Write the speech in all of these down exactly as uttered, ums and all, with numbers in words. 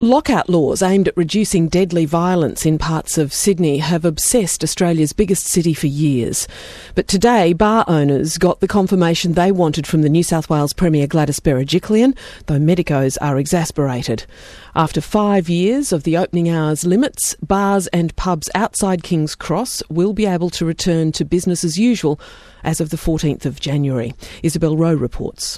Lockout laws aimed at reducing deadly violence in parts of Sydney have obsessed Australia's biggest city for years. But today, bar owners got the confirmation they wanted from the New South Wales Premier Gladys Berejiklian, though medicos are exasperated. After five years of the opening hours limits, bars and pubs outside King's Cross will be able to return to business as usual as of the fourteenth of January. Isabel Rowe reports.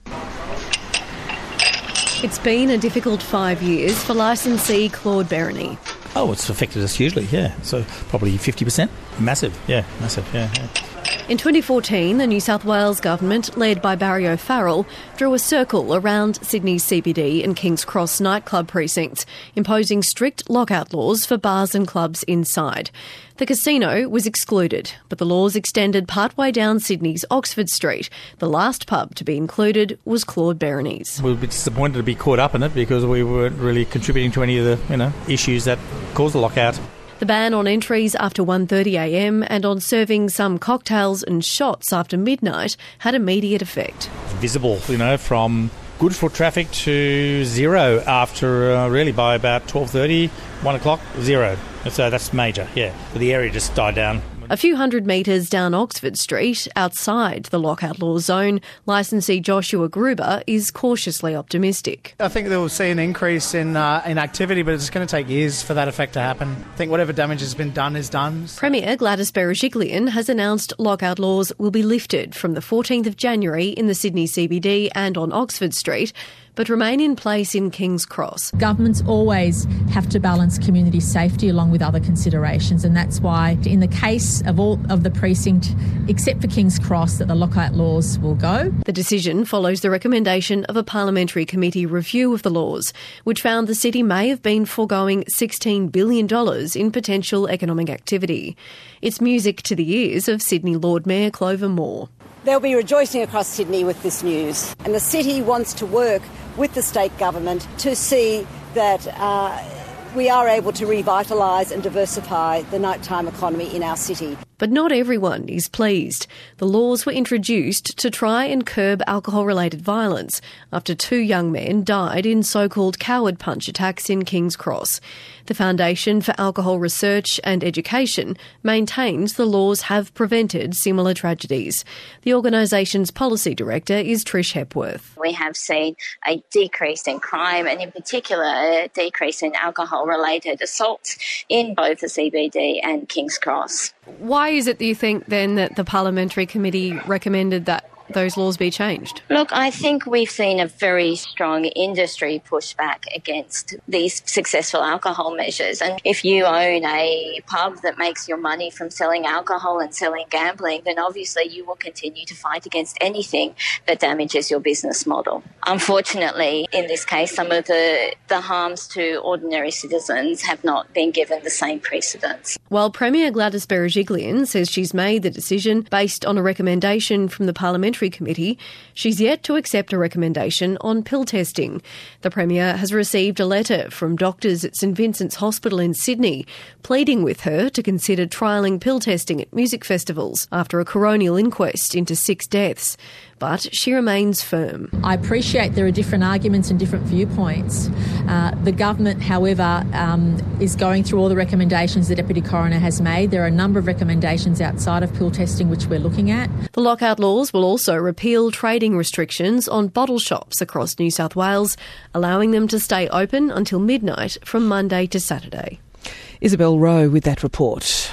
It's been a difficult five years for licensee Claude Bereny. Oh, it's affected us hugely, yeah. So probably fifty percent. Massive, yeah, massive, yeah, yeah. In twenty fourteen, the New South Wales government, led by Barry O'Farrell, drew a circle around Sydney's C B D and King's Cross nightclub precincts, imposing strict lockout laws for bars and clubs inside. The casino was excluded, but the laws extended partway down Sydney's Oxford Street. The last pub to be included was Claude Bereny's. We were a bit disappointed to be caught up in it because we weren't really contributing to any of the, you know, issues that caused the lockout. The ban on entries after one thirty a m and on serving some cocktails and shots after midnight had immediate effect. Visible, you know, from good foot traffic to zero after uh, really by about twelve thirty, one o'clock, zero. So that's major, yeah. But the area just died down. A few hundred metres down Oxford Street, outside the lockout law zone, licensee Joshua Gruber is cautiously optimistic. I think they'll see an increase in uh, in activity, but it's going to take years for that effect to happen. I think whatever damage has been done is done. Premier Gladys Berejiklian has announced lockout laws will be lifted from the fourteenth of January in the Sydney C B D and on Oxford Street, but remain in place in King's Cross. Governments always have to balance community safety along with other considerations, and that's why in the case of all of the precinct, except for King's Cross, that the lockout laws will go. The decision follows the recommendation of a parliamentary committee review of the laws, which found the city may have been foregoing sixteen billion dollars in potential economic activity. It's music to the ears of Sydney Lord Mayor Clover Moore. They'll be rejoicing across Sydney with this news, and the city wants to work with the state government to see that uh, we are able to revitalise and diversify the nighttime economy in our city. But not everyone is pleased. The laws were introduced to try and curb alcohol-related violence after two young men died in so-called coward punch attacks in King's Cross. The Foundation for Alcohol Research and Education maintains the laws have prevented similar tragedies. The organisation's policy director is Trish Hepworth. We have seen a decrease in crime and in particular a decrease in alcohol-related assaults in both the C B D and King's Cross. Why is it that you think then that the parliamentary committee recommended that those laws be changed? Look, I think we've seen a very strong industry pushback against these successful alcohol measures. And if you own a pub that makes your money from selling alcohol and selling gambling, then obviously you will continue to fight against anything that damages your business model. Unfortunately, in this case, some of the, the harms to ordinary citizens have not been given the same precedence. While Premier Gladys Berejiklian says she's made the decision based on a recommendation from the parliamentary committee, she's yet to accept a recommendation on pill testing. The Premier has received a letter from doctors at St Vincent's Hospital in Sydney pleading with her to consider trialling pill testing at music festivals after a coronial inquest into six deaths. But she remains firm. I appreciate there are different arguments and different viewpoints. Uh, the government, however, um, is going through all the recommendations the Deputy Coroner has made. There are a number of recommendations outside of pill testing which we're looking at. The lockout laws will also repeal trading restrictions on bottle shops across New South Wales, allowing them to stay open until midnight from Monday to Saturday. Isabel Rowe with that report.